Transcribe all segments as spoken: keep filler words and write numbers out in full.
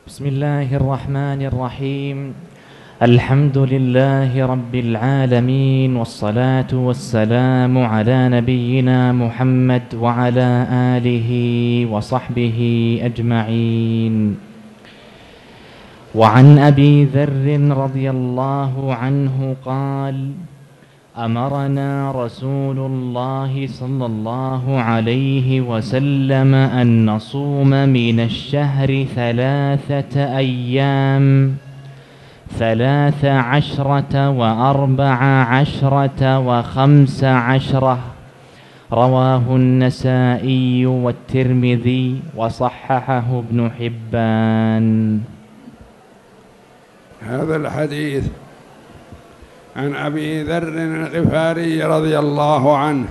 بسم الله الرحمن الرحيم. الحمد لله رب العالمين، والصلاة والسلام على نبينا محمد وعلى آله وصحبه أجمعين. وعن أبي ذر رضي الله عنه قال: أمرنا رسول الله صلى الله عليه وسلم أن نصوم من الشهر ثلاثة أيام، ثلاث عشرة وأربع عشرة وخمس عشرة. رواه النسائي والترمذي وصححه ابن حبان. هذا الحديث عن أبي ذر الغفاري رضي الله عنه،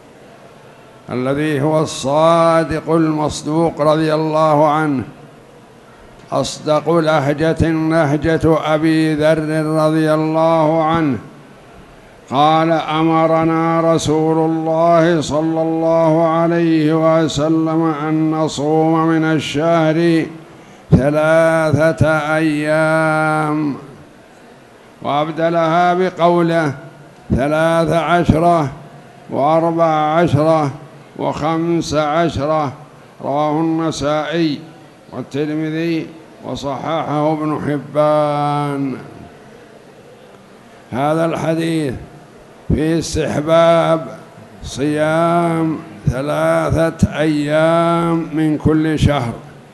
الذي هو الصادق المصدوق رضي الله عنه، أصدق لهجة لهجة أبي ذر رضي الله عنه. قال: أمرنا رسول الله صلى الله عليه وسلم أن نصوم من الشهر ثلاثة أيام، وأبدلها بقوله ثلاث عشرة وأربع عشرة وخمس عشرة. رواه النسائي والترمذي وصححه ابن حبان. هذا الحديث في استحباب صيام ثلاثة أيام من كل شهر،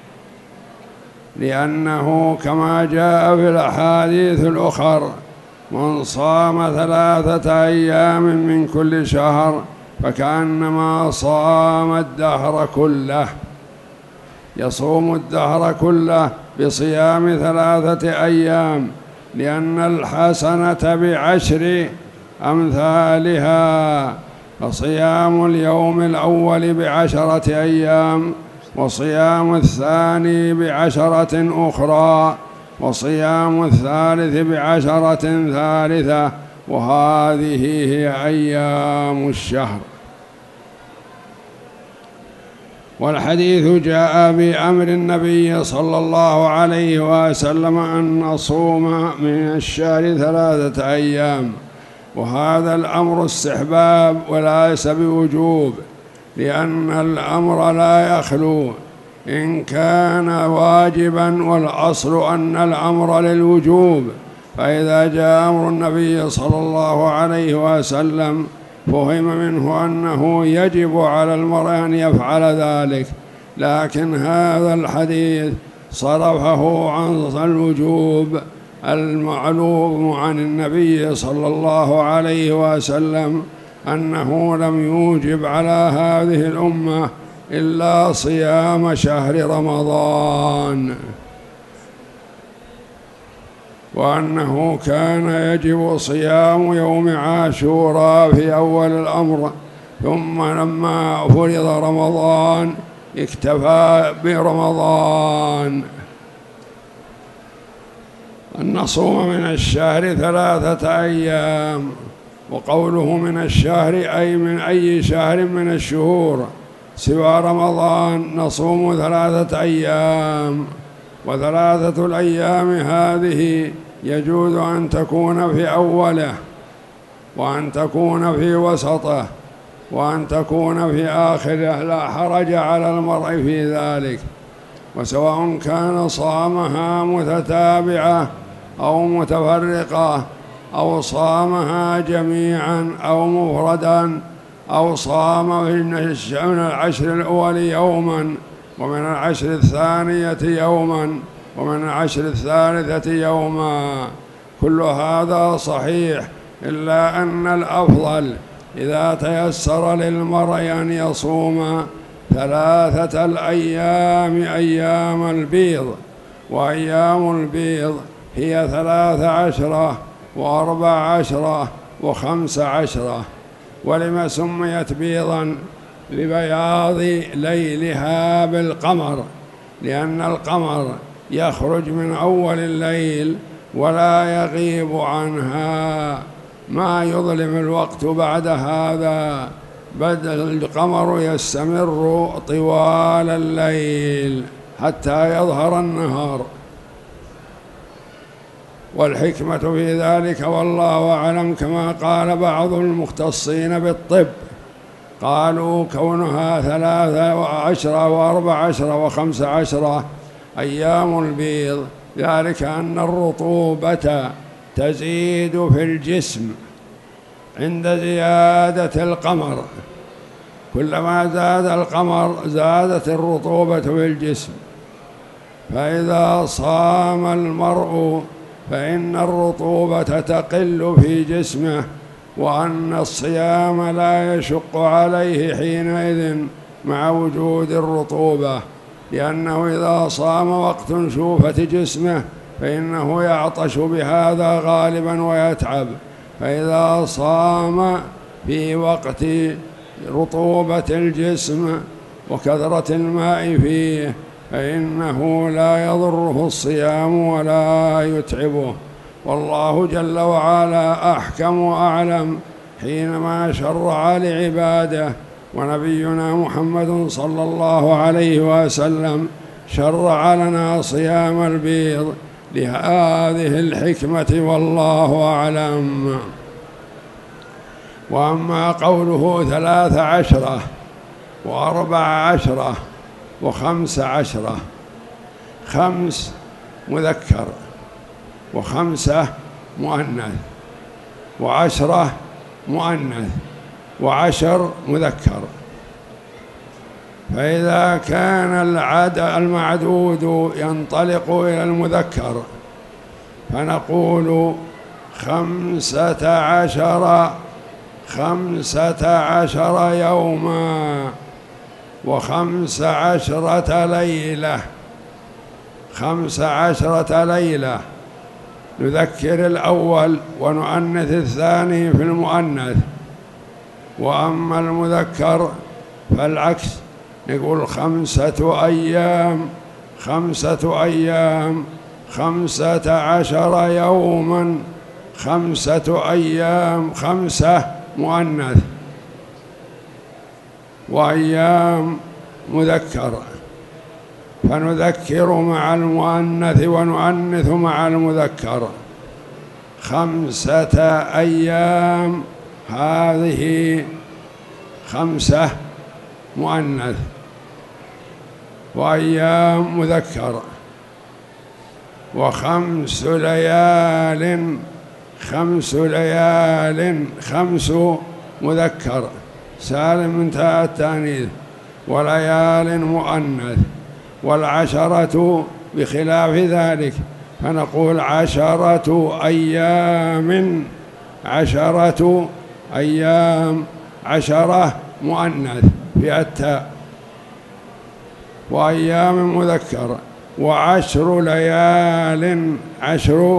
لأنه كما جاء في الأحاديث الأخرى: من صام ثلاثة أيام من كل شهر فكأنما صام الدهر كله، يصوم الدهر كله بصيام ثلاثة أيام، لأن الحسنة بعشر أمثالها. فصيام اليوم الأول بعشرة أيام، وصيام الثاني بعشرة أخرى، وصيام الثالث بعشرة ثالثة، وهذه هي أيام الشهر. والحديث جاء بأمر النبي صلى الله عليه وسلم أن نصوم من الشهر ثلاثة أيام، وهذا الأمر استحباب وليس بوجوب، لأن الأمر لا يخلو إن كان واجبا، والأصل أن الأمر للوجوب. فإذا جاء أمر النبي صلى الله عليه وسلم فهم منه أنه يجب على المرء أن يفعل ذلك، لكن هذا الحديث صرفه عن الوجوب المعلوم عن النبي صلى الله عليه وسلم، أنه لم يوجب على هذه الأمة إلا صيام شهر رمضان، وأنه كان يجب صيام يوم عاشوراء في أول الأمر، ثم لما فرض رمضان اكتفى برمضان. أن نصوم من الشهر ثلاثة أيام، وقوله من الشهر أي من أي شهر من الشهور سوى رمضان نصوم ثلاثة أيام. وثلاثة الأيام هذه يجوز أن تكون في أوله، وأن تكون في وسطه، وأن تكون في آخره، لا حرج على المرء في ذلك. وسواء كان صامها متتابعة أو متفرقة، أو صامها جميعا أو مفردا، أو صام من العشر الأول يوما، ومن العشر الثانية يوما، ومن العشر الثالثة يوما، كل هذا صحيح، إلا أن الأفضل إذا تيسر للمرء أن يصوم ثلاثة الأيام أيام البيض. وأيام البيض هي ثلاث عشرة وأربع عشرة وخمس عشرة. ولما سميت بيضا؟ لبياض ليلها بالقمر، لأن القمر يخرج من أول الليل ولا يغيب عنها، ما يظلم الوقت بعد هذا، بل القمر يستمر طوال الليل حتى يظهر النهار. والحكمة في ذلك والله أعلم كما قال بعض المختصين بالطب، قالوا كونها ثلاثة وعشرة وأربع عشرة وخمس عشرة أيام البيض ذلك أن الرطوبة تزيد في الجسم عند زيادة القمر، كلما زاد القمر زادت الرطوبة في الجسم، فإذا صام المرء فإن الرطوبة تقل في جسمه، وأن الصيام لا يشق عليه حينئذ مع وجود الرطوبة، لأنه إذا صام وقت شوفة جسمه فإنه يعطش بهذا غالبا ويتعب، فإذا صام في وقت رطوبة الجسم وكثرة الماء فيه فإنه لا يضره الصيام ولا يتعبه. والله جل وعلا أحكم وأعلم حينما شرع لعباده، ونبينا محمد صلى الله عليه وسلم شرع لنا صيام البيض لهذه الحكمة والله أعلم. وأما قوله ثلاث عشرة وأربع عشرة وخمس عشرة، خمس مذكر وخمسة مؤنث وعشرة مؤنث وعشر مذكر، فإذا كان العد المعدود ينطلق إلى المذكر فنقول خمسة عشر خمسة عشر يوما وخمس عشرة ليلة، خمس عشرة ليلة نذكر الأول ونؤنث الثاني في المؤنث، وأما المذكر فالعكس، نقول خمسة أيام خمسة أيام خمسة عشر يوما خمسة أيام، خمسة مؤنث وأيام مذكر، فنذكر مع المؤنث ونؤنث مع المذكر. خمسة أيام هذه خمسة مؤنث وأيام مذكر، وخمس ليال خمس ليال خمس مذكر سالم من تاء التانيث، وليال مؤنث، والعشرة بخلاف ذلك، فنقول عشرة أيام عشرة أيام عشرة مؤنث في التاء وأيام مذكر، وعشر ليال عشر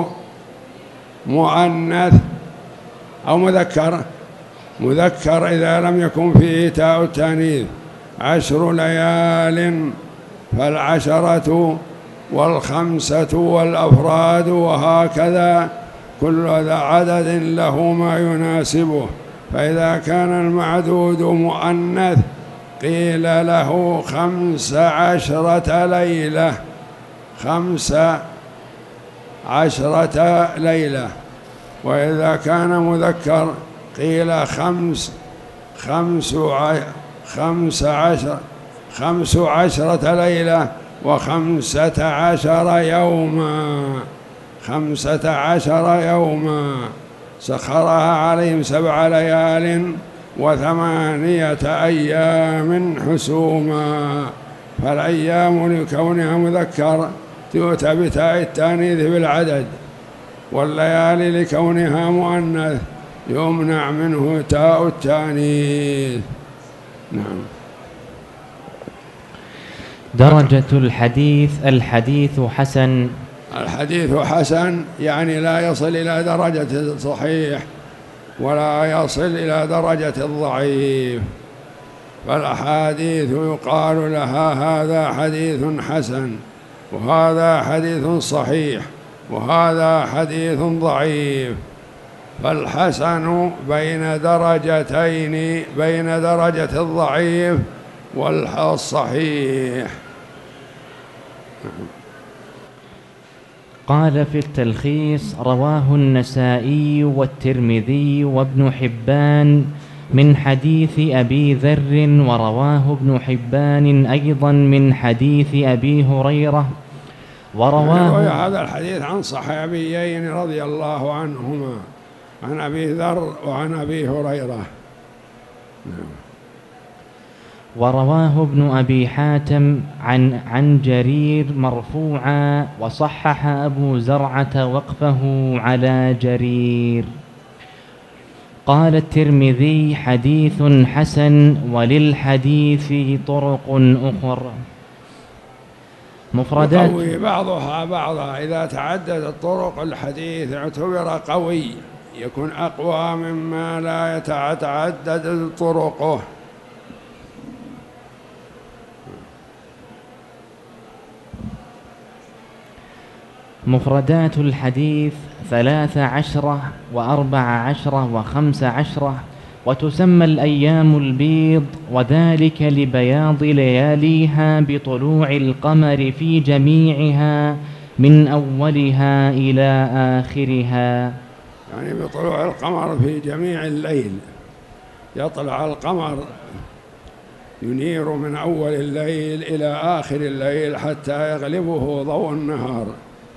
مؤنث أو مذكر مذكر إذا لم يكن فيه تاء التانيث، عشر ليال، فالعشرة والخمسة والأفراد وهكذا كل عدد له ما يناسبه. فإذا كان المعدود مؤنث قيل له خمس عشرة ليلة خمس عشرة ليلة، وإذا كان مذكر قيل خمس خمس خمس عشر خمس عشرة ليلة وخمسة عشر يوما خمسة عشر يوما، سخرها عليهم سبع ليال وثمانية أيام حسوما. فالأيام لكونها مذكر تؤتى بتاء التانيث بالعدد، والليالي لكونها مؤنث يمنع منه تاء التانيث. نعم. درجة الحديث: الحديث حسن. الحديث حسن يعني لا يصل إلى درجة الصحيح ولا يصل إلى درجة الضعيف، فالأحاديث يقال لها هذا حديث حسن وهذا حديث صحيح وهذا حديث ضعيف، فالحسن بين درجتين، بين درجة الضعيف والصحيح. قال في التلخيص: رواه النسائي والترمذي وابن حبان من حديث أبي ذر، ورواه ابن حبان أيضا من حديث أبي هريرة، ورواه يعني هذا الحديث عن صحابيين رضي الله عنهما، عن أبي ذر وعن أبي هريرة. ورواه ابن أبي حاتم عن عن جرير مرفوعا، وصحح أبو زرعة وقفه على جرير. قال الترمذي: حديث حسن، وللحديث طرق أخرى. مفردات يقوي بعضها بعضا، إذا تعددت طرق الحديث اعتبر قوي، يكون أقوى مما لا يتعدد طرقه. مفردات الحديث ثلاث عشرة وأربع عشرة وخمس عشرة، وتسمى الأيام البيض، وذلك لبياض لياليها بطلوع القمر في جميعها من أولها إلى آخرها. يعني بطلوع القمر في جميع الليل، يطلع القمر ينير من أول الليل إلى آخر الليل حتى يغلبه ضوء النهار.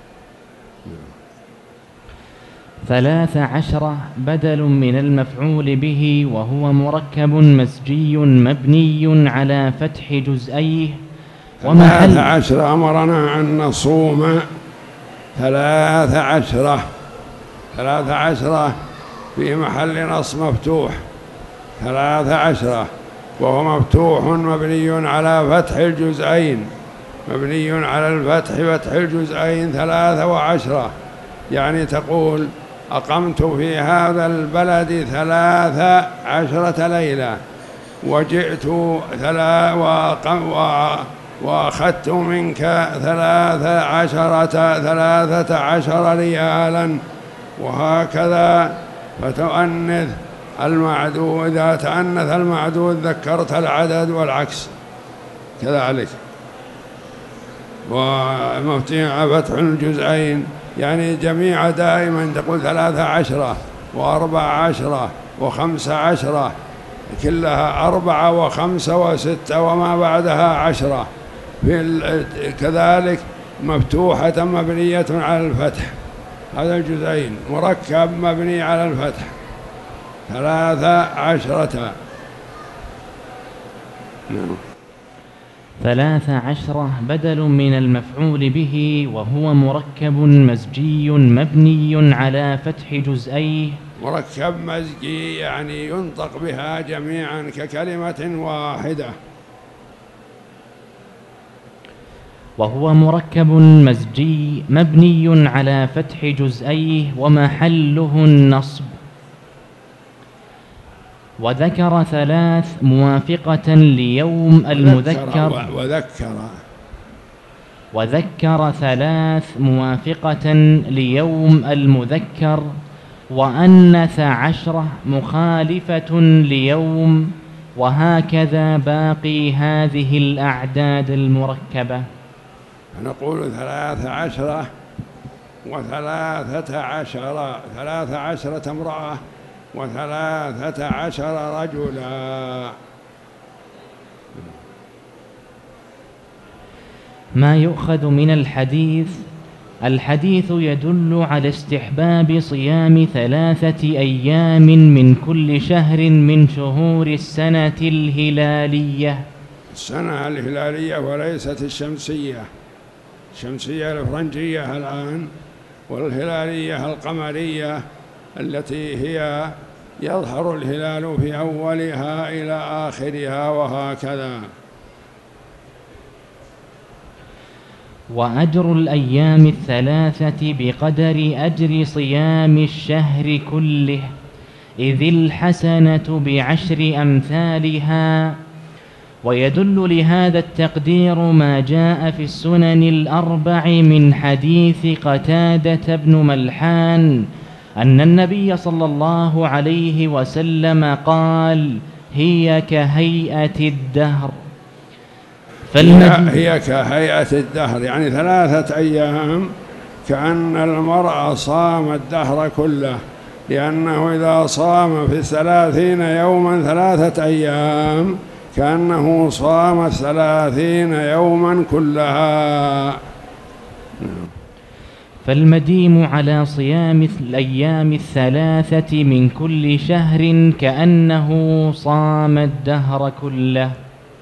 ثلاث عشرة بدل من المفعول به، وهو مركب مزجي مبني على فتح جزئيه. ومحل ثلاث عشرة أمرنا أن نصوم ثلاث عشرة، ثلاث عشرة في محل نصب مفتوح، ثلاث عشرة وهو مفتوح مبني على فتح الجزئين، مبني على الفتح فتح الجزئين ثلاثة وعشرة. يعني تقول: أقمت في هذا البلد ثلاث عشرة ليلة، وجئت ثلا وأخذت منك ثلاث عشرة ثلاثة عشر ريالا، وهكذا. فتؤنث المعدود، إذا تأنث المعدود ذكرت العدد، والعكس كذلك. ومفتوح فتح الجزئين يعني جميع دائما تقول ثلاثة عشرة وأربع عشرة وخمسة عشرة، كلها أربعة وخمسة وستة وما بعدها عشرة. في كذلك مفتوحة مبنية على الفتح، هذا الجزئين مركب مبني على الفتح، ثلاثة عشرة. نعم. ثلاث عشرة بدل من المفعول به، وهو مركب مزجي مبني على فتح جزئيه. مركب مزجي يعني ينطق بها جميعا ككلمة واحدة. وهو مركب مزجي مبني على فتح جزئيه، ومحله النصب. وذكر ثلاث موافقة ليوم المذكر، وذكر وذكر ثلاث موافقة ليوم المذكر، وأنث عشرة مخالفة ليوم، وهكذا باقي هذه الأعداد المركبة. نقول ثلاث عشرة وثلاثة عشر، ثلاث عشرة امرأة وثلاثة عشر رجلا. ما يؤخذ من الحديث: الحديث يدل على استحباب صيام ثلاثة أيام من كل شهر من شهور السنة الهلالية. السنة الهلالية وليست الشمسية، الشمسية الفرنجية الآن، والهلالية القمرية التي هي يظهر الهلال في أولها إلى آخرها، وهكذا. وأجر الأيام الثلاثة بقدر أجر صيام الشهر كله، إذ الحسنة بعشر أمثالها. ويدل لهذا التقدير ما جاء في السنن الأربع من حديث قتادة بن ملحان أن النبي صلى الله عليه وسلم قال: هي كهيئة الدهر. هي, هي كهيئة الدهر، يعني ثلاثة أيام كأن المرء صام الدهر كله، لأنه إذا صام في الثلاثين يوما ثلاثة أيام كأنه صام الثلاثين يوما كلها. فالمديم على صيام الأيام الثلاثة من كل شهر كأنه صام الدهر كله.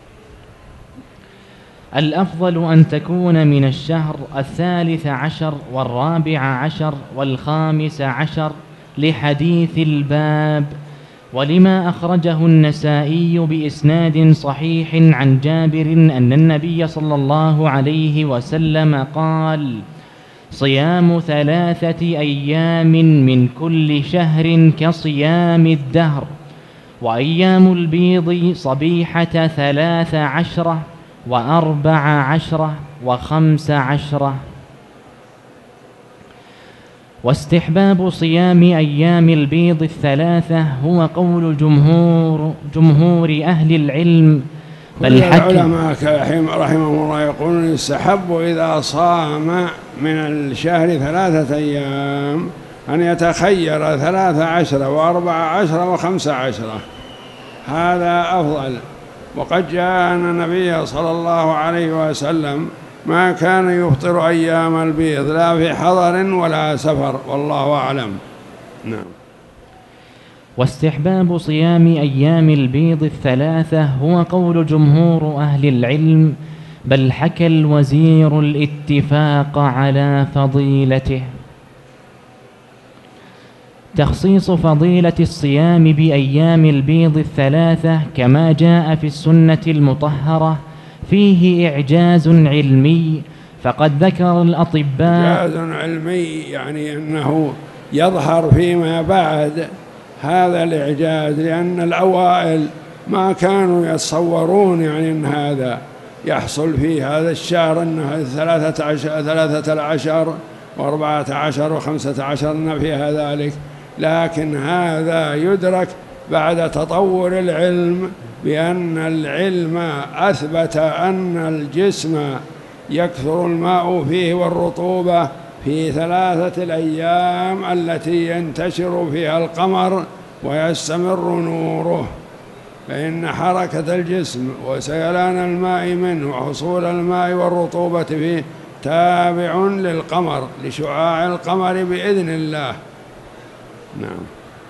الأفضل أن تكون من الشهر الثالث عشر والرابع عشر والخامس عشر لحديث الباب، ولما أخرجه النسائي بإسناد صحيح عن جابر أن النبي صلى الله عليه وسلم قال: صيام ثلاثة أيام من كل شهر كصيام الدهر، وأيام البيض صبيحة ثلاث عشرة وأربع عشرة وخمس عشرة. واستحباب صيام أيام البيض الثلاثة هو قول جمهور جمهور أهل العلم، بل العلماء رحمهم الله يقولون يستحب إذا صام من الشهر ثلاثة أيام أن يتخير ثلاث عشرة وأربع عشرة وخمس عشرة، هذا أفضل. وقد جاء أن النبي صلى الله عليه وسلم ما كان يفطر أيام البيض لا في حضر ولا سفر، والله أعلم. نعم. واستحباب صيام أيام البيض الثلاثة هو قول جمهور أهل العلم، بل حكى الوزير الاتفاق على فضيلته. تخصيص فضيلة الصيام بأيام البيض الثلاثة كما جاء في السنة المطهرة فيه إعجاز علمي، فقد ذكر الأطباء إعجاز علمي يعني أنه يظهر فيما بعد هذا الإعجاز، لأن الأوائل ما كانوا يتصورون يعني أن هذا يحصل في هذا الشهر، أنه ثلاثة عشر ثلاثة العشر وأربعة عشر وخمسة عشر أن فيها ذلك، لكن هذا يدرك بعد تطور العلم، بأن العلم أثبت أن الجسم يكثر الماء فيه والرطوبة في ثلاثة الأيام التي ينتشر فيها القمر ويستمر نوره، فإن حركة الجسم وسيلان الماء منه وحصول الماء والرطوبة فيه تابع للقمر، لشعاع القمر بإذن الله. نعم.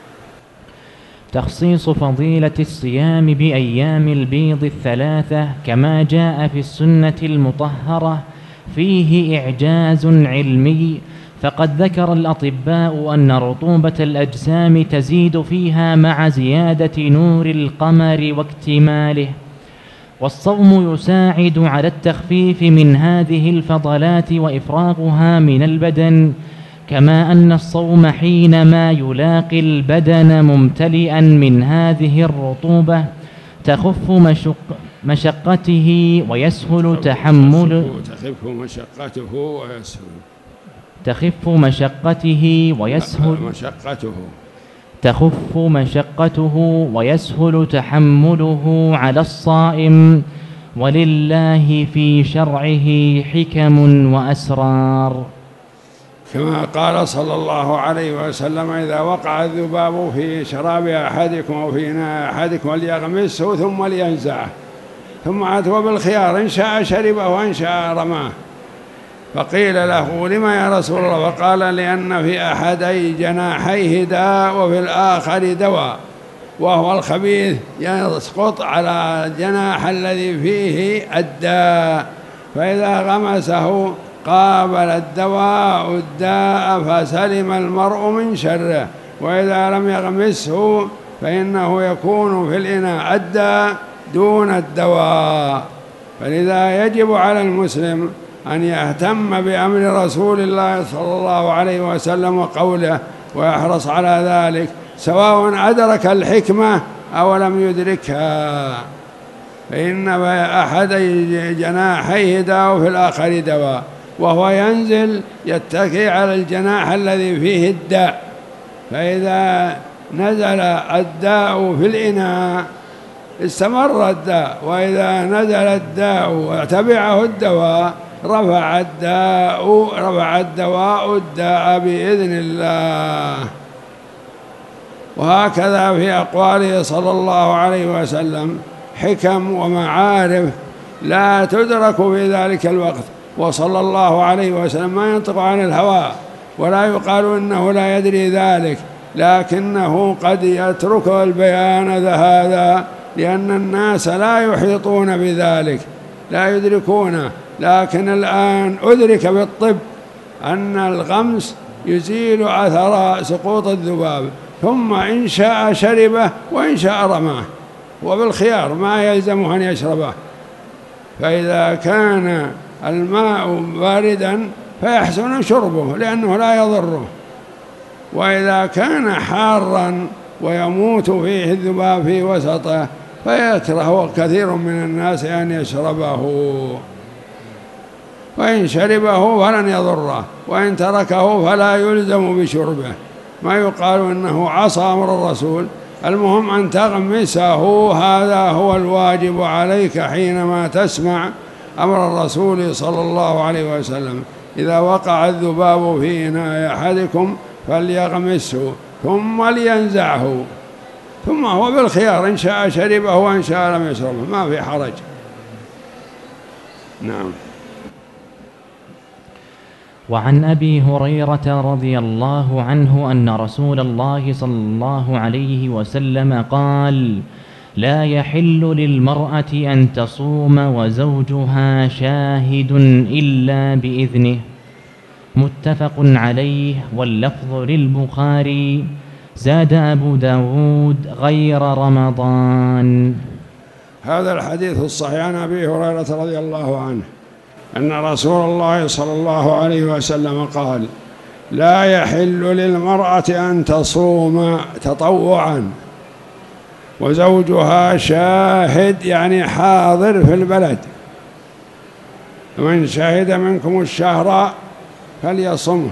تخصيص فضيلة الصيام بأيام البيض الثلاثة كما جاء في السنة المطهرة فيه إعجاز علمي، فقد ذكر الأطباء أن رطوبة الأجسام تزيد فيها مع زيادة نور القمر واكتماله، والصوم يساعد على التخفيف من هذه الفضلات وإفراغها من البدن، كما أن الصوم حينما يلاقي البدن ممتلئا من هذه الرطوبة تخف مشق مشقته ويسهل تحمله تخف مشقته ويسهل تخف مشقته ويسهل مشقته تخف مشقته ويسهل تحمله على الصائم، ولله في شرعه حكم وأسرار. كما قال صلى الله عليه وسلم: إذا وقع الذباب في شراب أحدكم أو في إناء أحدكم وليغمسه ثم لينزعه، ثم عتب بالخيار إن شاء شربه وإن شاء رماه. فقيل له: لما يا رسول الله؟ فقال: لأن في أحدي جناحيه داء وفي الآخر دواء، وهو الخبيث يسقط على الجناح الذي فيه الداء، فإذا غمسه قابل الدواء الداء فسلم المرء من شره، وإذا لم يغمسه فإنه يكون في الإناء الداء دون الدواء. فلذا يجب على المسلم أن يهتم بأمر رسول الله صلى الله عليه وسلم وقوله ويحرص على ذلك، سواء أدرك الحكمة أو لم يدركها. فإن أحد جناحيه داء وفي الآخر دواء، وهو ينزل يتكي على الجناح الذي فيه الداء، فإذا نزل الداء في الإناء استمر الداء، وإذا نزل الداء وتبعه الدواء رفع الداء رفع الدواء الداء بإذن الله. وهكذا في أقواله صلى الله عليه وسلم حكم ومعارف لا تدرك في ذلك الوقت، وصلى الله عليه وسلم ما ينطق عن الهوى، ولا يقال إنه لا يدري ذلك، لكنه قد يترك البيان هذا لأن الناس لا يحيطون بذلك، لا يدركونه. لكن الآن أدرك بالطب أن الغمس يزيل أثر سقوط الذباب، ثم إن شاء شربه وإن شاء رماه، وبالخيار ما يلزمه أن يشربه. فإذا كان الماء باردا فيحسن شربه لأنه لا يضره، وإذا كان حارا ويموت فيه الذباب في وسطه فيكره كثير من الناس أن يشربه، وإن شربه فلن يضره، وإن تركه فلا يلزم بشربه. ما يقال إنه عصى أمر الرسول، المهم أن تغمسه، هذا هو الواجب عليك حينما تسمع أمر الرسول صلى الله عليه وسلم. إذا وقع الذباب في إناء أحدكم فليغمسه ثم لينزعه، ثم هو بالخيار إن شاء شربه وإن شاء لم يشربه، ما في حرج. نعم. وعن أبي هريرة رضي الله عنه أن رسول الله صلى الله عليه وسلم قال: لا يحل للمرأة أن تصوم وزوجها شاهد إلا بإذنه. متفق عليه، واللفظ للبخاري. زاد أبو داود: غير رمضان. هذا الحديث الصحيح عن أبي هريرة رضي الله عنه أن رسول الله صلى الله عليه وسلم قال: لا يحل للمرأة أن تصوم تطوعا وزوجها شاهد، يعني حاضر في البلد، من شهد منكم الشهر فليصمه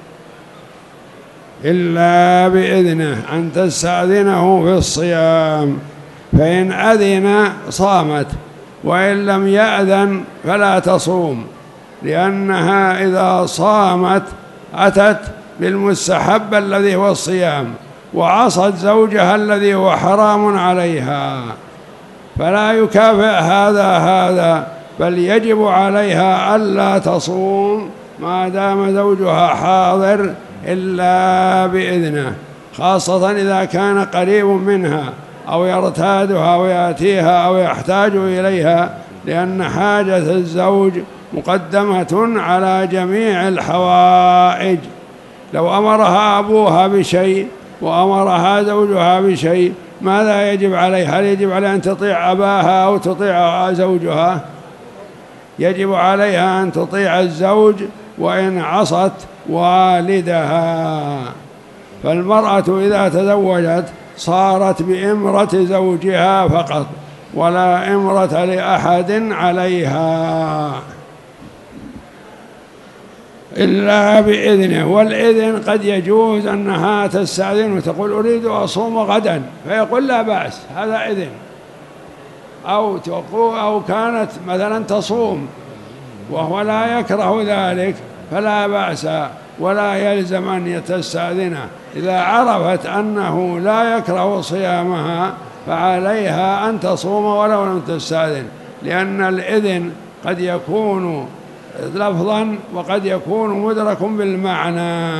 إلا بإذنه، أن تستأذنه في الصيام، فإن أذن صامت، وإن لم يأذن فلا تصوم، لأنها إذا صامت أتت بالمستحب الذي هو الصيام، وعصت زوجها الذي هو حرام عليها، فلا يكافئ هذا هذا، بل يجب عليها ألا تصوم ما دام زوجها حاضر إلا بإذنه، خاصة إذا كان قريب منها أو يرتادها ويأتيها أو يحتاج إليها، لأن حاجة الزوج مقدمة على جميع الحوائج. لو أمرها أبوها بشيء وأمرها زوجها بشيء ماذا يجب عليها؟ هل يجب عليها أن تطيع أباها أو تطيع زوجها؟ يجب عليها أن تطيع الزوج وإن عصت والدها. فالمرأة إذا تزوجت صارت بإمرة زوجها فقط، ولا إمرة لأحد عليها إلا بإذنه. والإذن قد يجوز أنها تستأذن وتقول أريد أصوم غدا، فيقول لا بأس، هذا إذن. أو تقول أو كانت مثلا تصوم وهو لا يكره ذلك فلا بأس، ولا يلزم أن تستأذنه. إذا عرفت أنه لا يكره صيامها فعليها أن تصوم ولو لم تستأذن، لأن الإذن قد يكون لفظا وقد يكون مدرك بالمعنى.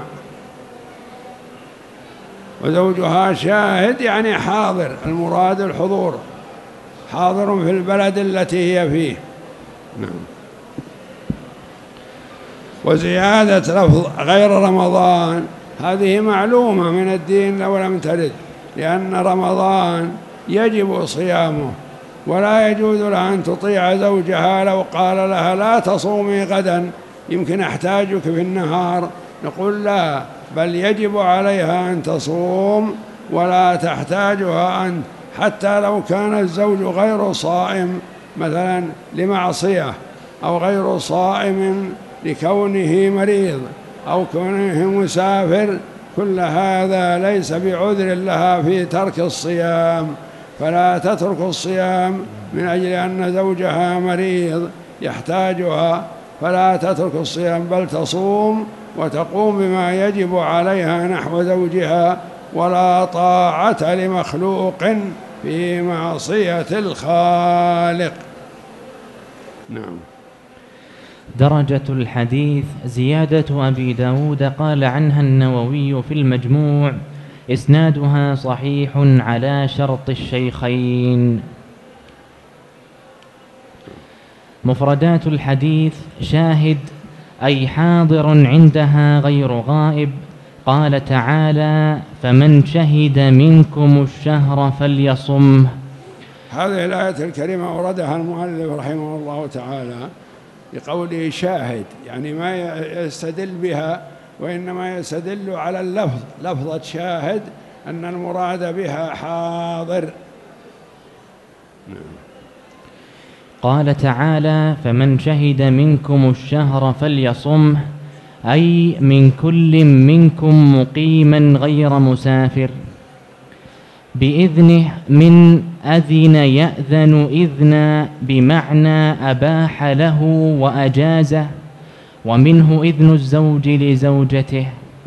وزوجها شاهد يعني حاضر، المراد الحضور، حاضر في البلد التي هي فيه. نعم. وزيادة لفظ غير رمضان هذه معلومة من الدين لو لم ترد، لأن رمضان يجب صيامه، ولا يجوز لها أن تطيع زوجها لو قال لها لا تصومي غدا يمكن أحتاجك في النهار، نقول لا، بل يجب عليها أن تصوم ولا تحتاجها أن، حتى لو كان الزوج غير صائم مثلا لمعصية، أو غير صائم لكونه مريض، أو كونه مسافر، كل هذا ليس بعذر لها في ترك الصيام، فلا تترك الصيام من أجل أن زوجها مريض يحتاجها فلا تترك الصيام بل تصوم وتقوم بما يجب عليها نحو زوجها، ولا طاعة لمخلوق في معصية الخالق. نعم. درجة الحديث زيادة أبي داود قال عنها النووي في المجموع: إسنادها صحيح على شرط الشيخين. مفردات الحديث: شاهد أي حاضر عندها غير غائب. قال تعالى: فمن شهد منكم الشهر فليصمه. هذه الآية الكريمة أوردها المؤلف رحمه الله تعالى بقوله شاهد، يعني ما يستدل بها وإنما يستدل على اللفظ، لفظة شاهد، أن المراد بها حاضر. قال تعالى: فمن شهد منكم الشهر فليصمه، أي من كل منكم مقيما غير مسافر. بإذنه من أذن يأذن إذنا بمعنى أباح له وأجازه، ومنه إذن الزوج لزوجته.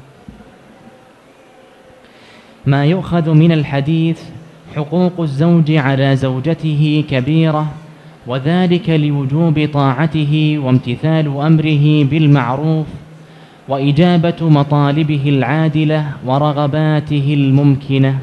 ما يؤخذ من الحديث: حقوق الزوج على زوجته كبيرة، وذلك لوجوب طاعته وامتثال أمره بالمعروف وإجابة مطالبه العادلة ورغباته الممكنة.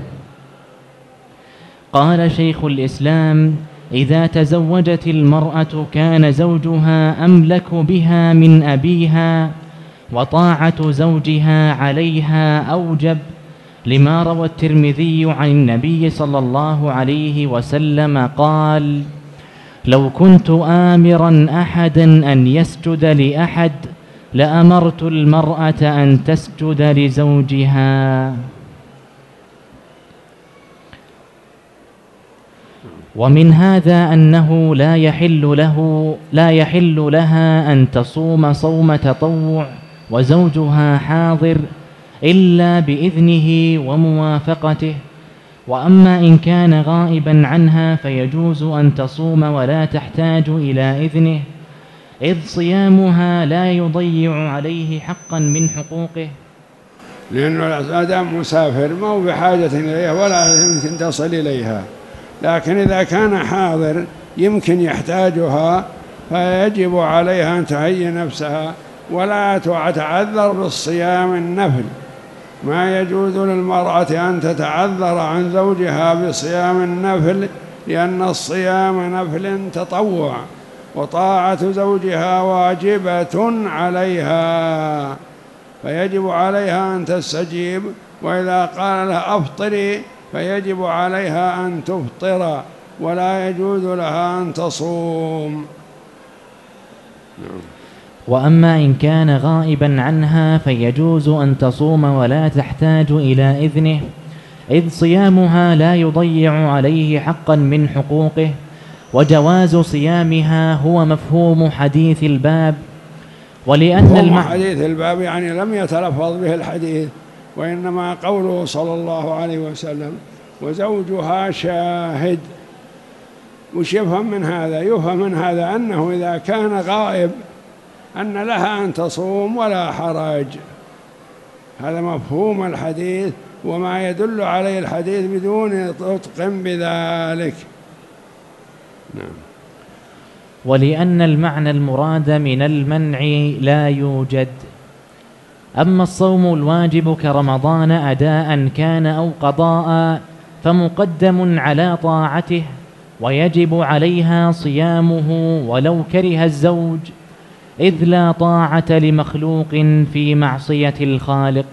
قال شيخ الإسلام: إذا تزوجت المرأة كان زوجها أملك بها من أبيها، وطاعة زوجها عليها أوجب، لما روى الترمذي عن النبي صلى الله عليه وسلم قال: لو كنت آمرا أحدا أن يسجد لأحد لأمرت المرأة أن تسجد لزوجها. ومن هذا أنه لا يحل له لا يحل لها أن تصوم صوم تطوع وزوجها حاضر إلا بإذنه وموافقته. وأما إن كان غائبا عنها فيجوز أن تصوم ولا تحتاج إلى إذنه، إذ صيامها لا يضيع عليه حقا من حقوقه، لأنه الآدم مسافر ما هو بحاجة إليها ولا يمكن تصل إليها، لكن إذا كان حاضر يمكن يحتاجها فيجب عليها أن تهيئ نفسها ولا تتعذر بالصيام النفل. ما يجوز للمرأة أن تتعذر عن زوجها بصيام النفل، لأن الصيام نفل تطوع، وطاعة زوجها واجبة عليها، فيجب عليها أن تستجيب، وإذا قال لها أفطري فيجب عليها أن تفطر، ولا يجوز لها أن تصوم. وأما إن كان غائبا عنها فيجوز أن تصوم ولا تحتاج إلى إذنه، إذ صيامها لا يضيع عليه حقا من حقوقه. وجواز صيامها هو مفهوم حديث الباب. ولأن الم... حديث الباب يعني لم يتلفظ به الحديث، وإنما قوله صلى الله عليه وسلم وزوجها شاهد. وش يفهم من هذا؟ يفهم من هذا أنه إذا كان غائب أن لها أن تصوم ولا حرج. هذا مفهوم الحديث وما يدل عليه الحديث بدون نطق بذلك. نعم. ولأن المعنى المراد من المنع لا يوجد. أما الصوم الواجب كرمضان أداء كان أو قضاء فمقدم على طاعته، ويجب عليها صيامه ولو كره الزوج، إذ لا طاعة لمخلوق في معصية الخالق.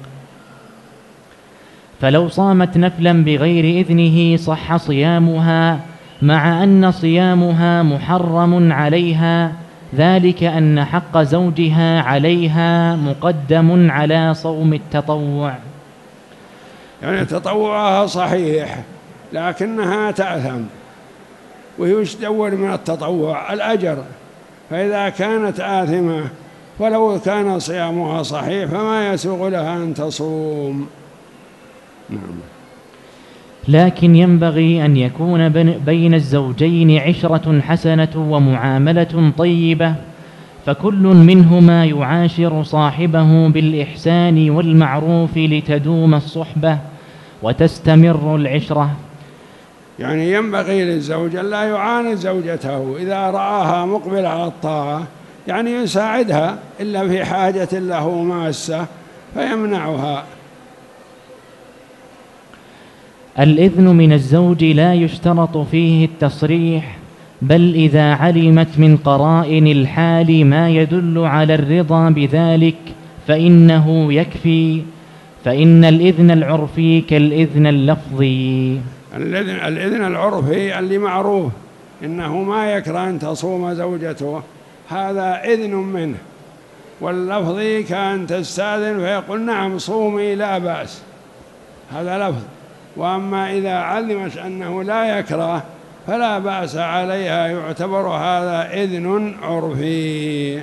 فلو صامت نفلا بغير إذنه صح صيامها، مع أن صيامها محرم عليها، ذلك أن حق زوجها عليها مقدم على صوم التطوع. يعني تطوعها صحيح لكنها تأثم، وهي وش تدور من التطوع؟ الأجر. فإذا كانت آثمة ولو كان صيامها صحيح فما يسوغ لها أن تصوم. نعم. لكن ينبغي أن يكون بين الزوجين عشرة حسنة ومعاملة طيبة، فكل منهما يعاشر صاحبه بالإحسان والمعروف لتدوم الصحبة وتستمر العشرة. يعني ينبغي للزوج أن لا يعاند زوجته إذا رآها مقبلة على الطاعة، يعني يساعدها إلا في حاجة له ماسة فيمنعها. الإذن من الزوج لا يشترط فيه التصريح، بل إذا علمت من قرائن الحال ما يدل على الرضا بذلك فإنه يكفي، فإن الإذن العرفي كالإذن اللفظي. الإذن, الإذن العرفي اللي معروف إنه ما يكره أن تصوم زوجته، هذا إذن منه، واللفظي كأن تستأذن فيقول نعم صومي لا بأس، هذا لفظ. وأما إذا علمت أنه لا يكره فلا بأس عليها، يعتبر هذا إذن عرفي.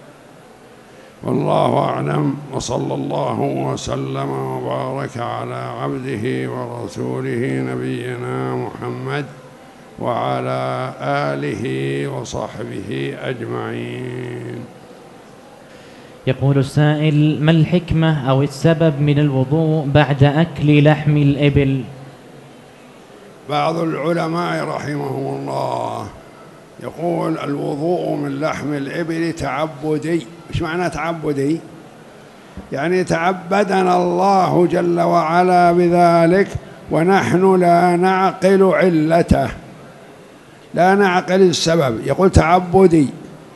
والله أعلم، وصلى الله وسلم وبارك على عبده ورسوله نبينا محمد وعلى آله وصحبه أجمعين. يقول السائل: ما الحكمة أو السبب من الوضوء بعد أكل لحم الإبل؟ بعض العلماء رحمهم الله يقول الوضوء من لحم الإبل تعبدي. إيش معنى تعبدي؟ يعني تعبدنا الله جل وعلا بذلك، ونحن لا نعقل علته، لا نعقل السبب. يقول تعبدي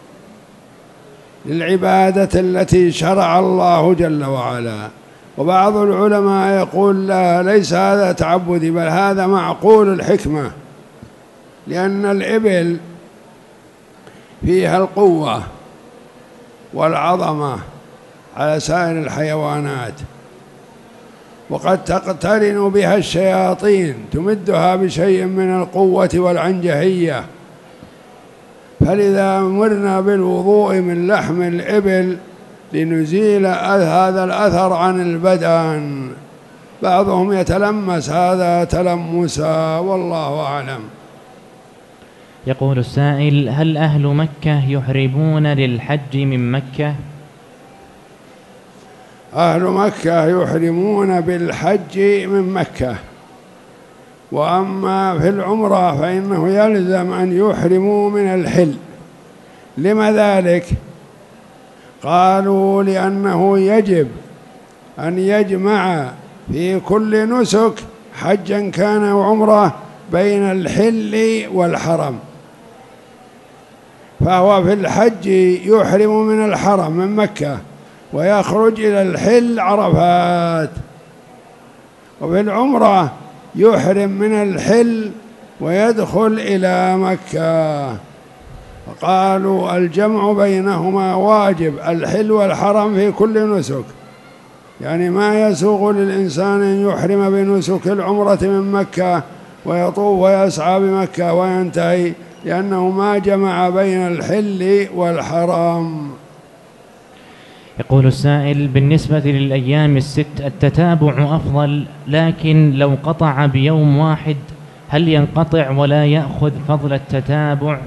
للعبادة التي شرع الله جل وعلا. وبعض العلماء يقول لا، ليس هذا تعبدي، بل هذا معقول الحكمة، لأن الإبل فيها القوة والعظمة على سائر الحيوانات، وقد تقترن بها الشياطين تمدها بشيء من القوة والعنجهية، فلذا أمرنا بالوضوء من لحم الإبل لنزيل هذا الأثر عن البدن. بعضهم يتلمس هذا تلمسا، والله أعلم. يقول السائل: هل أهل مكة يحرمون للحج من مكة؟ أهل مكة يحرمون بالحج من مكة، وأما في العمرة فإنه يلزم أن يحرموا من الحل. لما ذلك؟ قالوا لأنه يجب أن يجمع في كل نسك حجا كان وعمرة بين الحل والحرم، فهو في الحج يحرم من الحرم من مكة ويخرج إلى الحل عرفات، وفي العمرة يحرم من الحل ويدخل إلى مكة. فقالوا الجمع بينهما واجب، الحل والحرم في كل نسك، يعني ما يسوغ للإنسان أن يحرم بنسك العمرة من مكة ويطوف ويسعى بمكة وينتهي، لأنه ما جمع بين الحل والحرام. يقول السائل: بالنسبة للأيام الست التتابع أفضل، لكن لو قطع بيوم واحد هل ينقطع ولا يأخذ فضل التتابع؟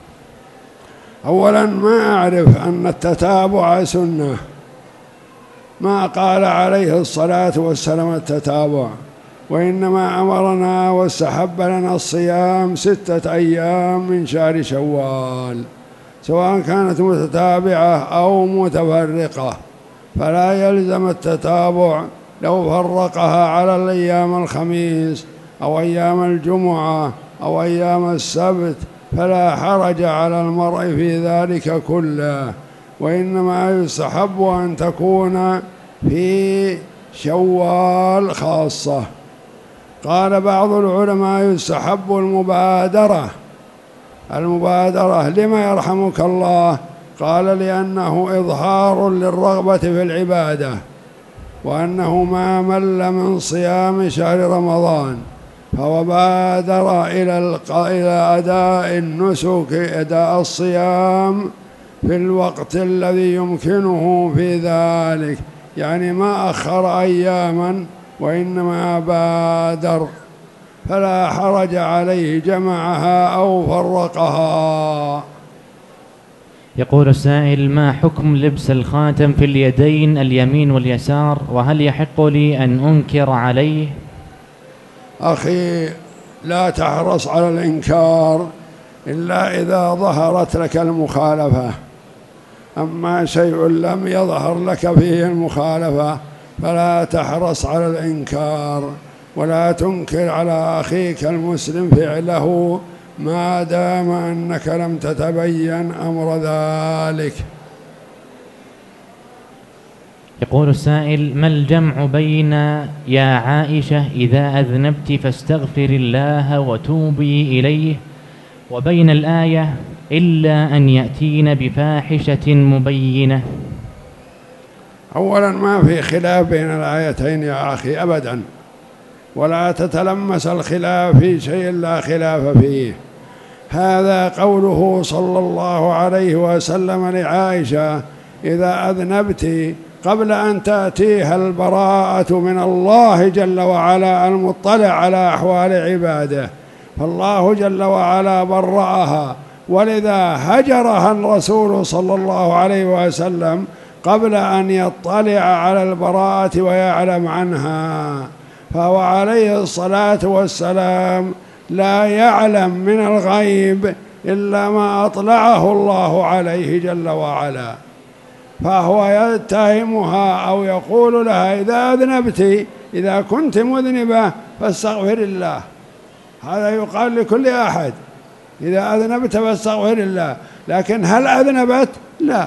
أولا ما أعرف أن التتابع سنة، ما قال عليه الصلاة والسلام التتابع، وإنما أمرنا واستحب لنا الصيام ستة أيام من شهر شوال، سواء كانت متتابعة أو متفرقة، فلا يلزم التتابع لو فرقها على الأيام الخميس أو أيام الجمعة أو أيام السبت، فلا حرج على المرء في ذلك كله، وإنما يستحب أن تكون في شوال خاصة. قال بعض العلماء يستحب المبادرة. المبادرة لما يرحمك الله؟ قال لأنه إظهار للرغبة في العبادة، وأنه ما مل من صيام شهر رمضان فهو بادر إلى إلى أداء النسك، أداء الصيام في الوقت الذي يمكنه في ذلك، يعني ما أخر أياما وإنما بادر. فلا حرج عليه جمعها أو فرقها. يقول السائل: ما حكم لبس الخاتم في اليدين اليمين واليسار، وهل يحق لي أن أنكر عليه؟ أخي، لا تحرص على الإنكار إلا إذا ظهرت لك المخالفة، أما شيء لم يظهر لك فيه المخالفة فلا تحرص على الإنكار، ولا تنكر على أخيك المسلم فعله ما دام أنك لم تتبين أمر ذلك. يقول السائل: ما الجمع بين يا عائشة إذا أذنبت فاستغفر الله وتوبي إليه، وبين الآية إلا أن يأتين بفاحشة مبينة؟ أولا، ما في خلاف بين الآيتين يا أخي أبدا، ولا تتلمس الخلاف في شيء لا خلاف فيه. هذا قوله صلى الله عليه وسلم لعائشة: إذا أذنبت، قبل أن تأتيها البراءة من الله جل وعلا المطلع على أحوال عباده، فالله جل وعلا برأها، ولذا هجرها الرسول صلى الله عليه وسلم قبل أن يطلع على البراءة ويعلم عنها. فهو عليه الصلاة والسلام لا يعلم من الغيب إلا ما أطلعه الله عليه جل وعلا، فهو يتهمها أو يقول لها: إذا أذنبت، إذا كنت مذنبة فاستغفر الله. هذا يقال لكل أحد: إذا أذنبت فاستغفر الله. لكن هل أذنبت؟ لا،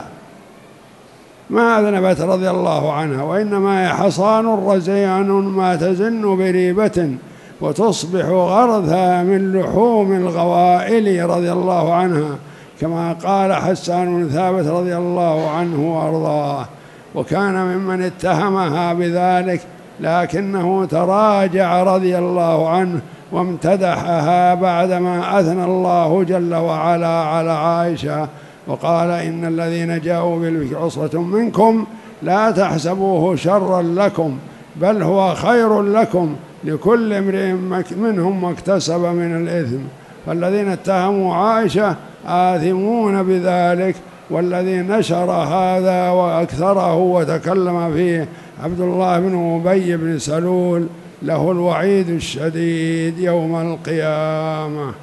ما أذنبت رضي الله عنها، وإنما هي حصان رزيان ما تزن بريبة وتصبح غرثا من لحوم الغوائل رضي الله عنها، كما قال حسان بن ثابت رضي الله عنه وأرضاه. وكان ممن اتهمها بذلك، لكنه تراجع رضي الله عنه وامتدحها بعدما أثنى الله جل وعلا على عائشة، وقال: إن الذين جاءوا بالإفك عصبة منكم لا تحسبوه شرا لكم بل هو خير لكم لكل امرئ منهم ما اكتسب من الإثم. فالذين اتهموا عائشة آثمون بذلك، والذي نشر هذا وأكثره وتكلم فيه عبد الله بن أبي بن سلول له الوعيد الشديد يوم القيامة.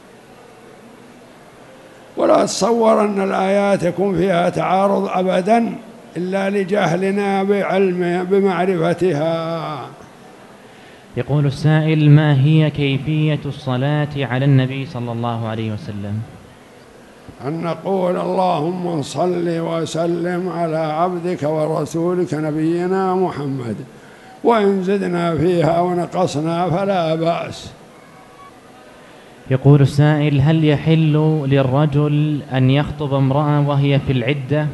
ولا أتصور أن الآيات يكون فيها تعارض أبدا إلا لجهلنا بعلم بمعرفتها. يقول السائل: ما هي كيفية الصلاة على النبي صلى الله عليه وسلم؟ أن نقول: اللهم صل وسلم على عبدك ورسولك نبينا محمد، وإن زدنا فيها ونقصنا فلا بأس. يقول السائل: هل يحل للرجل أن يخطب امرأة وهي في العدة؟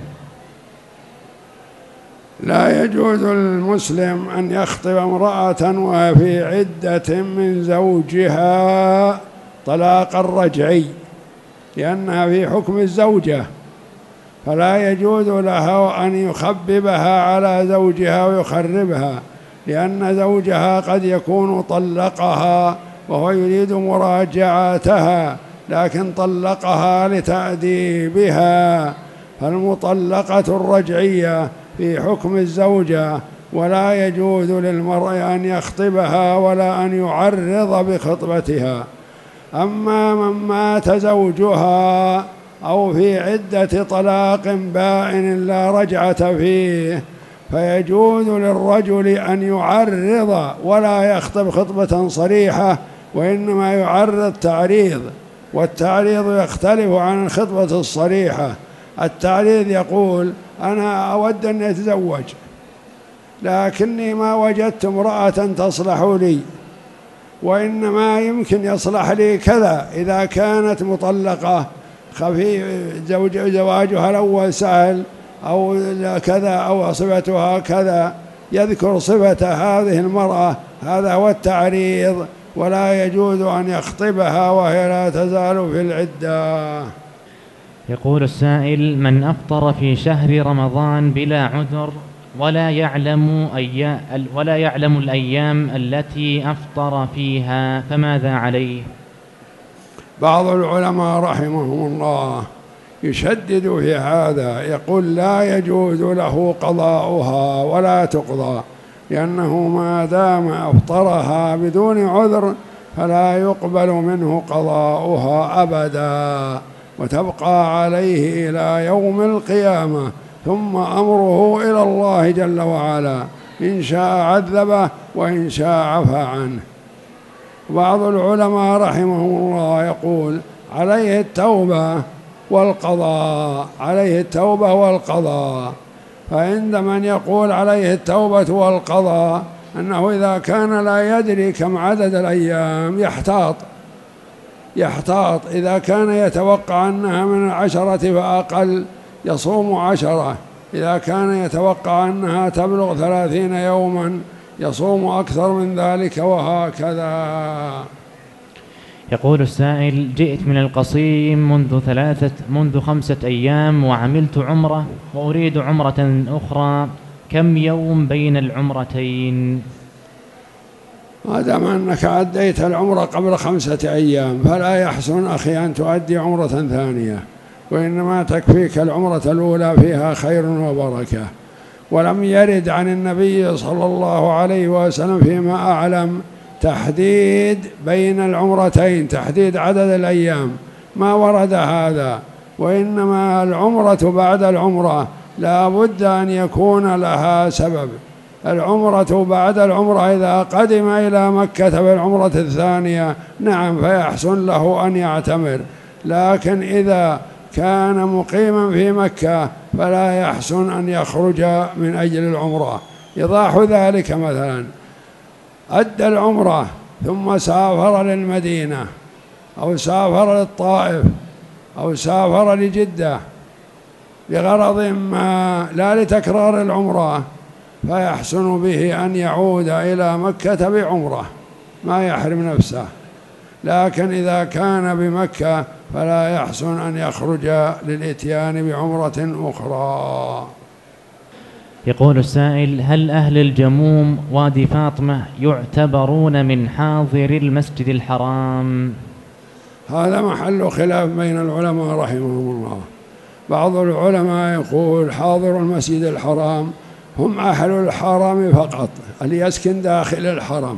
لا يجوز للمسلم أن يخطب امرأة وهي في عدة من زوجها طلاقا رجعي، لأنها في حكم الزوجة، فلا يجوز له أن يخببها على زوجها ويخربها، لأن زوجها قد يكون طلقها وهو يريد مراجعتها، لكن طلقها لتأديبها. فالمطلقة الرجعية في حكم الزوجة، ولا يجوز للمرء أن يخطبها ولا أن يعرض بخطبتها. أما من مات زوجها أو في عدة طلاق بائن لا رجعة فيه، فيجوز للرجل أن يعرض ولا يخطب خطبة صريحة، وإنما يعرض تعريض، والتعريض يختلف عن الخطبة الصريحة. التعريض يقول: أنا أود أن أتزوج لكني ما وجدت امرأة تصلح لي، وإنما يمكن يصلح لي كذا إذا كانت مطلقة خفي زوج زواجها الأول سهل أو كذا أو صفتها كذا، يذكر صفة هذه المرأة، هذا هو التعريض. ولا يجوز أن يخطبها وهي لا تزال في العدة. يقول السائل: من أفطر في شهر رمضان بلا عذر ولا يعلم أي ولا يعلم الأيام التي أفطر فيها، فماذا عليه؟ بعض العلماء رحمهم الله يشدد في هذا، يقول لا يجوز له قضاؤها ولا تقضى، لأنه ما دام أفطرها بدون عذر فلا يقبل منه قضاؤها أبدا، وتبقى عليه إلى يوم القيامة، ثم أمره إلى الله جل وعلا، إن شاء عذبه وإن شاء عفى عنه. بعض العلماء رحمهم الله يقول عليه التوبة والقضاء، عليه التوبة والقضاء. فعند من يقول عليه التوبة والقضاء أنه إذا كان لا يدري كم عدد الأيام يحتاط يحتاط إذا كان يتوقع أنها من العشرة فأقل يصوم عشرة، إذا كان يتوقع أنها تبلغ ثلاثين يوما يصوم أكثر من ذلك، وهكذا. يقول السائل: جئت من القصيم منذ ثلاثة منذ خمسة أيام وعملت عمرة وأريد عمرة أخرى، كم يوم بين العمرتين؟ ما دام أنك أديت العمرة قبل خمسة أيام فلا يحسن أخي أن تؤدي عمرة ثانية، وإنما تكفيك العمرة الأولى فيها خير وبركة. ولم يرد عن النبي صلى الله عليه وسلم فيما أعلم تحديد بين العمرتين، تحديد عدد الأيام، ما ورد هذا. وإنما العمرة بعد العمرة لا بد أن يكون لها سبب. العمرة بعد العمرة إذا قدم إلى مكة بالعمرة الثانية نعم فيحسن له أن يعتمر، لكن إذا كان مقيما في مكة فلا يحسن أن يخرج من أجل العمرة. يضاح ذلك مثلا أدى العمرة ثم سافر للمدينة أو سافر للطائف أو سافر لجدة لغرض ما لا لتكرار العمرة، فيحسن به أن يعود إلى مكة بعمرة ما يحرم نفسه. لكن إذا كان بمكة فلا يحسن أن يخرج للإتيان بعمرة أخرى. يقول السائل: هل أهل الجموم وادي فاطمة يعتبرون من حاضر المسجد الحرام؟ هذا محل خلاف بين العلماء رحمهم الله. بعض العلماء يقول حاضر المسجد الحرام هم أهل الحرم فقط، اللي يسكن داخل الحرم.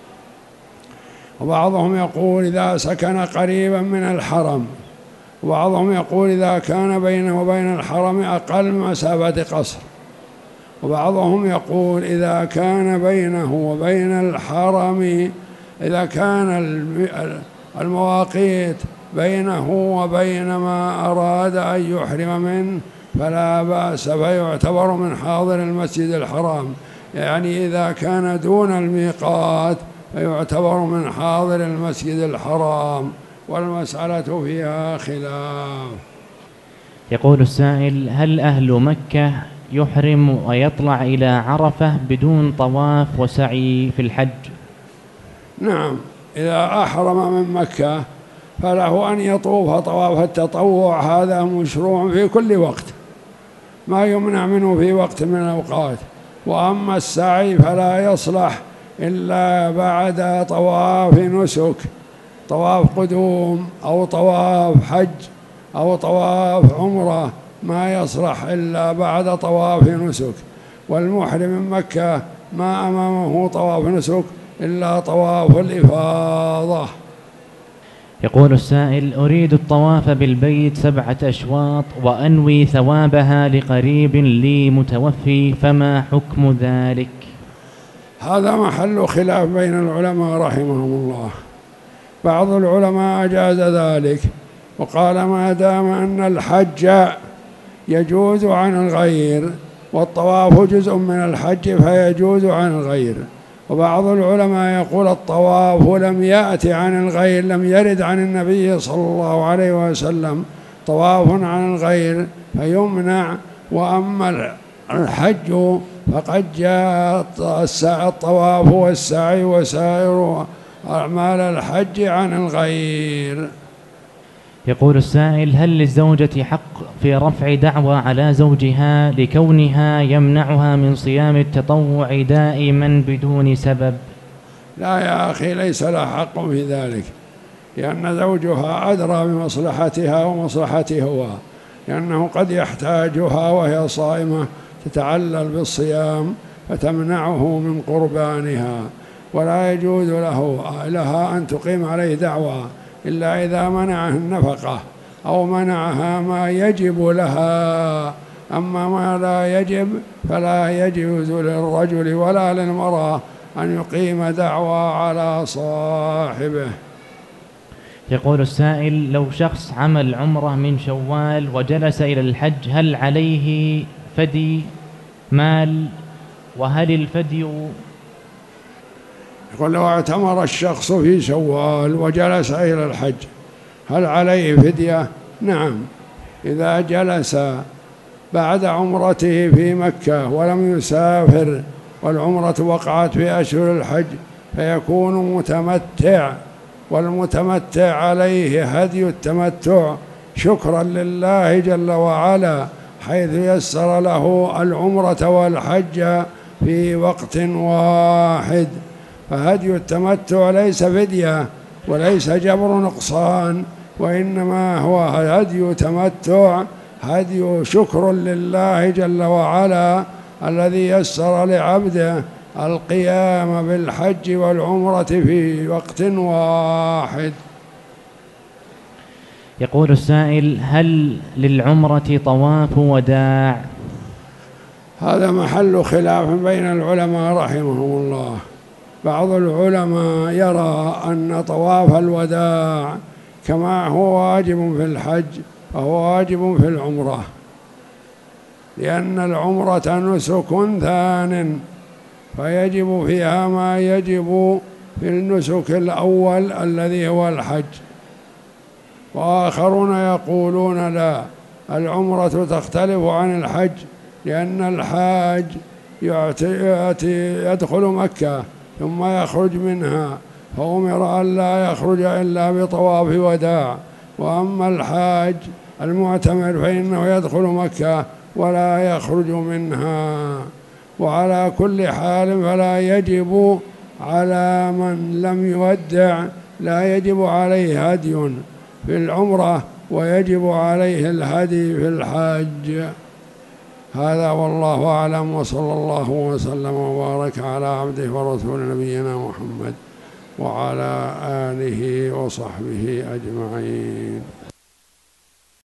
وبعضهم يقول إذا سكن قريبا من الحرم، وبعضهم يقول إذا كان بينه وبين الحرم أقل مسافة قصر، وبعضهم يقول إذا كان بينه وبين الحرم إذا كان المواقيت بينه وبين ما أراد أن يحرم منه فلا بأس، فيعتبر من حاضر المسجد الحرام. يعني إذا كان دون الميقات فيعتبر من حاضر المسجد الحرام، والمسألة فيها خلاف. يقول السائل: هل أهل مكة يحرم ويطلع إلى عرفة بدون طواف وسعي في الحج؟ نعم، إذا أحرم من مكة فله أن يطوف طواف التطوع، هذا مشروع في كل وقت، ما يمنع منه في وقت من الأوقات. وأما السعي فلا يصلح إلا بعد طواف نسك، طواف قدوم أو طواف حج أو طواف عمرة، ما يصلح إلا بعد طواف نسك. والمحرم من مكة ما أمامه طواف نسك إلا طواف الإفاضة. يقول السائل: أريد الطواف بالبيت سبعة أشواط وأنوي ثوابها لقريب لي متوفي، فما حكم ذلك؟ هذا محل خلاف بين العلماء رحمهم الله. بعض العلماء أجاز ذلك وقال ما دام أن الحج يجوز عن الغير والطواف جزء من الحج فيجوز عن الغير. وبعض العلماء يقول الطواف لم يأتي عن الغير، لم يرد عن النبي صلى الله عليه وسلم طواف عن الغير فيمنع. وأما الحج فقد جاء الطواف والسعي وسائر أعمال الحج عن الغير. يقول السائل: هل للزوجة حق في رفع دعوى على زوجها لكونها يمنعها من صيام التطوع دائما بدون سبب؟ لا يا أخي، ليس لها حق في ذلك، لأن زوجها أدرى بمصلحتها ومصلحته هو، لأنه قد يحتاجها وهي صائمة تتعلل بالصيام فتمنعه من قربانها، ولا يجوز له لها أن تقيم عليه دعوى إلا إذا منعه النفقة أو منعها ما يجب لها. أما ما لا يجب فلا يجوز للرجل ولا للمرأة أن يقيم دعوى على صاحبه. يقول السائل: لو شخص عمل عمره من شوال وجلس إلى الحج، هل عليه فدي مال؟ وهل الفدي؟ يقول: لو اعتمر الشخص في شوال وجلس إلى الحج هل عليه فدية؟ نعم، إذا جلس بعد عمرته في مكة ولم يسافر والعمرة وقعت في أشهر الحج فيكون متمتع، والمتمتع عليه هدي التمتع شكرا لله جل وعلا، حيث يسر له العمرة والحج في وقت واحد. فهدي التمتع ليس فدية وليس جبر نقصان، وإنما هو هدي تمتع، هدي شكر لله جل وعلا الذي يسر لعبده القيام بالحج والعمرة في وقت واحد. يقول السائل: هل للعمرة طواف وداع؟ هذا محل خلاف بين العلماء رحمهم الله. بعض العلماء يرى أن طواف الوداع كما هو واجب في الحج فهو واجب في العمرة، لأن العمرة نسك ثان فيجب فيها ما يجب في النسك الأول الذي هو الحج. وآخرون يقولون لا، العمرة تختلف عن الحج، لأن الحاج يدخل مكة ثم يخرج منها، فأمر أن لا يخرج إلا بطواف وداع. وأما الحاج المعتمر فإنه يدخل مكة ولا يخرج منها. وعلى كل حال فلا يجب على من لم يودع، لا يجب عليه هدي في العمرة ويجب عليه الهدي في الحج. هذا والله أعلم، وصلى الله وسلم وبارك على عبده ورسول نبينا محمد وعلى آله وصحبه أجمعين.